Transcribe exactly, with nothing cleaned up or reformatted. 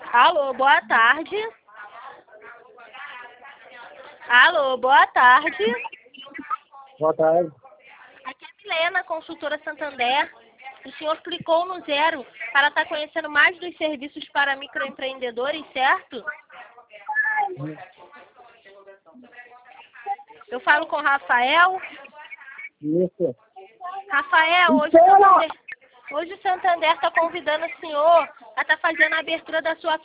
Alô, boa tarde. Alô, boa tarde. Boa tarde. Aqui é a Milena, consultora Santander. O senhor clicou no zero para estar conhecendo mais dos serviços para microempreendedores, certo? Eu falo com o Rafael. Isso. Rafael, hoje o Santander, hoje o Santander está convidando o senhor a estar fazendo a abertura da sua